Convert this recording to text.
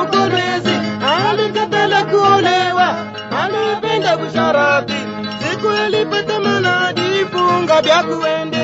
ukolezi, alikatala kuolewa, alipenda kusharati. Siku alipata manadi, funga vya kuende